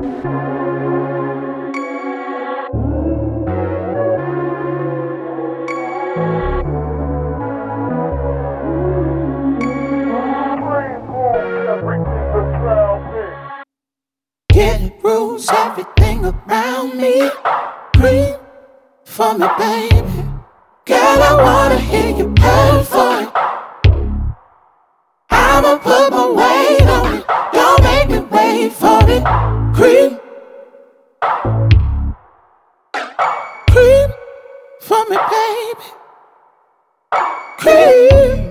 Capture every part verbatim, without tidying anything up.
Getting rules, everything around me. Breathe for me, baby. Girl, I wanna hear you perform. I'ma put my weight on it. Don't make me wait for it. Creep, creep for me, baby. Creep.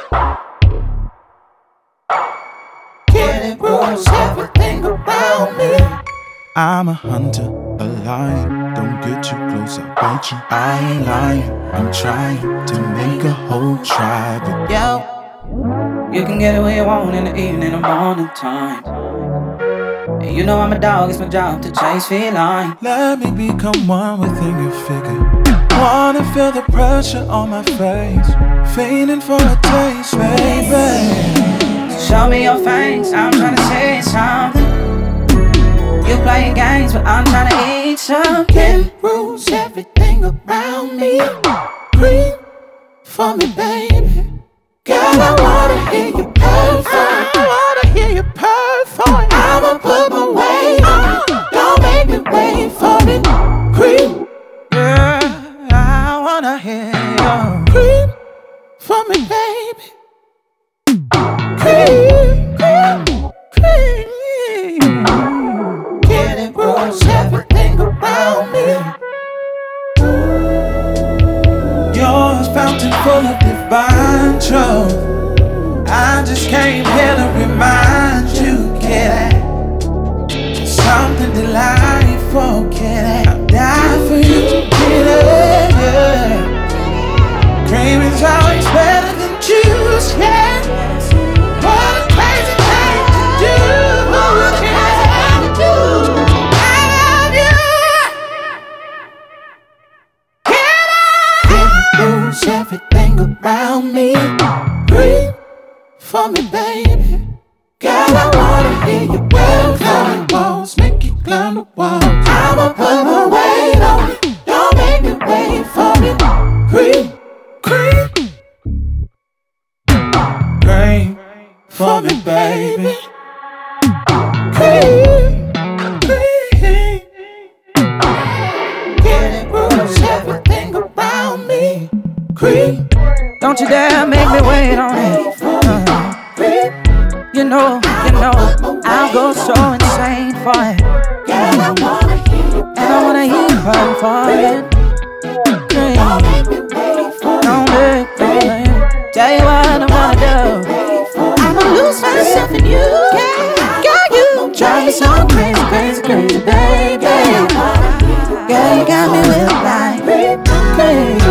Getting rules, everything around me. I'm a hunter, a lion. Don't get too close, I'll bite you. I ain't lying, I'm trying to make a whole tribe. Yo, you can get it where you want in the evening or morning time. And you know I'm a dog, it's my job to chase feline. Let me become one within your figure. Wanna feel the pressure on my face, feeling for a taste, baby. So show me your face, I'm trying to say something. You playing games, but I'm trying to eat something. Getting rules, everything around me. Breathe for me, baby. Girl, I wanna hear you perform. I wanna hear you perform. I'ma put my weight on it. Don't make me wait for it. Creep, Yeah, I wanna hear you. creep for me, baby. Creep, creep, creep. Getting rules, everything around me. Yours fountain full of divine truth. I just came here to remind you, kitty. Something delightful, kitty. I'll die for you, kitty. Yeah. Cream is always better than juice, yeah. What a crazy thing to do, kitty. I love you, Getting rules, everything around me. Breathe for me, baby. Girl, I wanna hear you well. Climb the walls, make you climb the walls. I'ma put my weight on it. Don't make me wait for it. Creep, creep, cream for me, baby. creep, creep. Getting rules, everything around me. Creep, Don't you dare make me wait on it. Uh, creep. you know, you know, I'll go so insane for it. Girl, I wanna hear you And I wanna hear you cry for it. Don't make me wait for it. Don't make me tell you what I'm gonna do. I'ma lose myself in you, girl. Girl, you drive me so crazy, crazy, crazy, baby. Girl, you got me with like crazy.